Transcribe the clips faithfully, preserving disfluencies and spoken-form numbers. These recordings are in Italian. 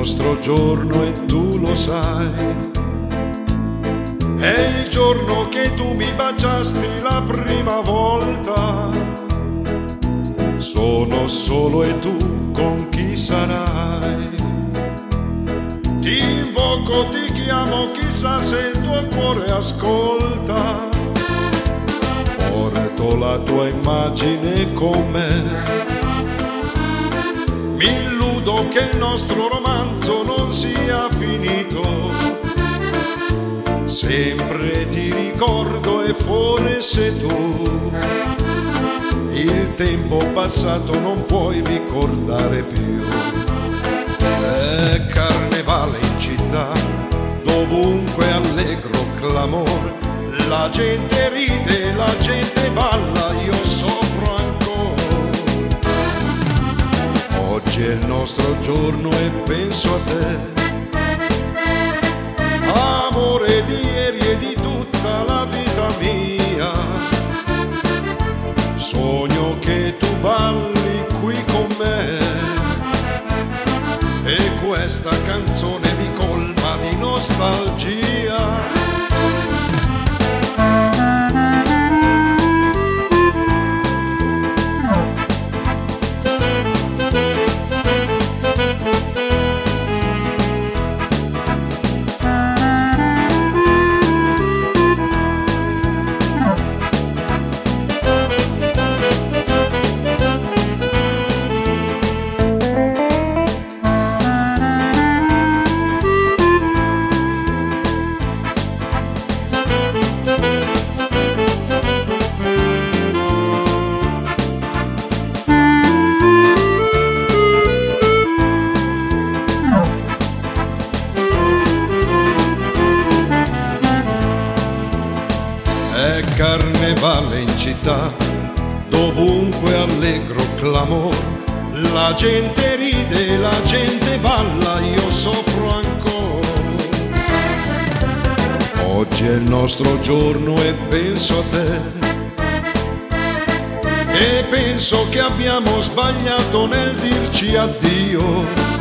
nostro giorno e tu lo sai. È il giorno che tu mi baciasti la prima volta. Sono solo e tu con chi sarai. Ti invoco, ti chiamo, chissà se il tuo cuore ascolta. Porto la tua immagine con me. Mi illudo che il nostro romanzo non sia finito. Sempre ti ricordo e forse tu il tempo passato non puoi ricordare più. È carnevale in città, dovunque allegro clamor. La gente ride, la gente balla, io soffro ancora. Oggi è il nostro giorno e penso a te. Amore di ieri e di tutta la vita mia. Sogno che tu balli qui con me. E questa canzone mi colma di nostalgia. È carnevale in città, dovunque allegro clamor. La gente ride, la gente balla, io soffro ancora. Oggi è il nostro giorno e penso a te. E penso che abbiamo sbagliato nel dirci addio.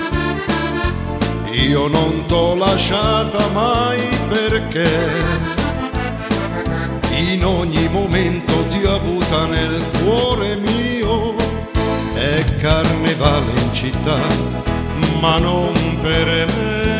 Io non t'ho lasciata mai perché in ogni momento ti ho avuta nel cuore mio. È carnevale in città, ma non per me.